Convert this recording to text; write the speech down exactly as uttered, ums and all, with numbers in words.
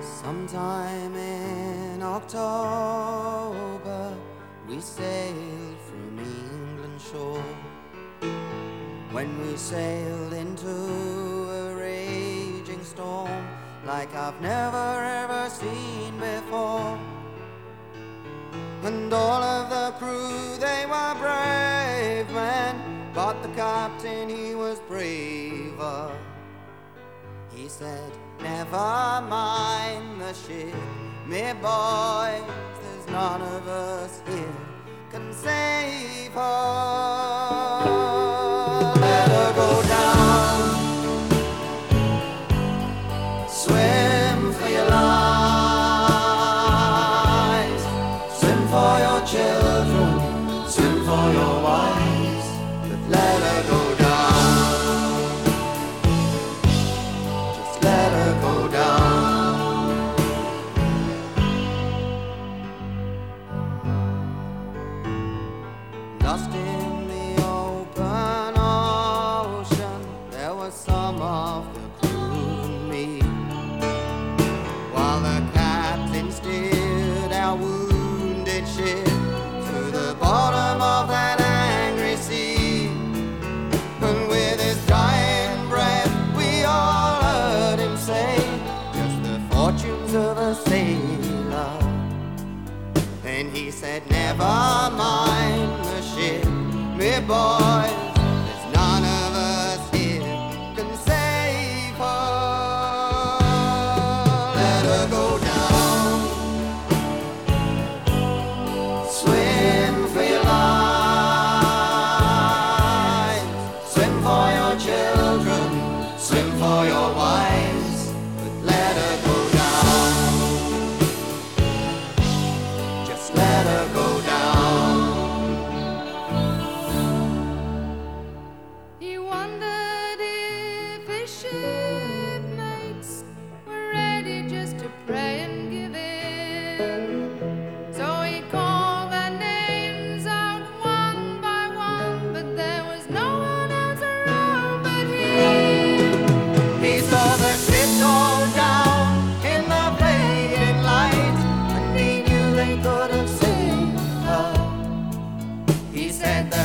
Sometime in October we sailed from England shore. When we sailed into a raging storm like I've never ever seen before. And all of the crew, they were brave men, but the captain, he was braver. He said, never mind the ship, me boys, there's none of us here can save her. Let her go down, swim for your lives, swim for your children, swim for your wives, but let her go down. Let her go down. Lost in the open ocean, there was some of the crew and me, while the captain steered our wounded ship to the bottom of that angry sea. And with his dying breath we all heard him say just the fortunes of a sailor. And he said, never mind the ship, me boys, there's none of us here can save her. Let her go down, swim for your lives, swim for your children, swim for your wives, but let her go down. Just let her go down. He wondered if his shipmates were ready just to pray and give in. So he called their names out one by one, but there was no one else around but he. He saw the ship go down in the fading light, and he knew they could have saved her. He said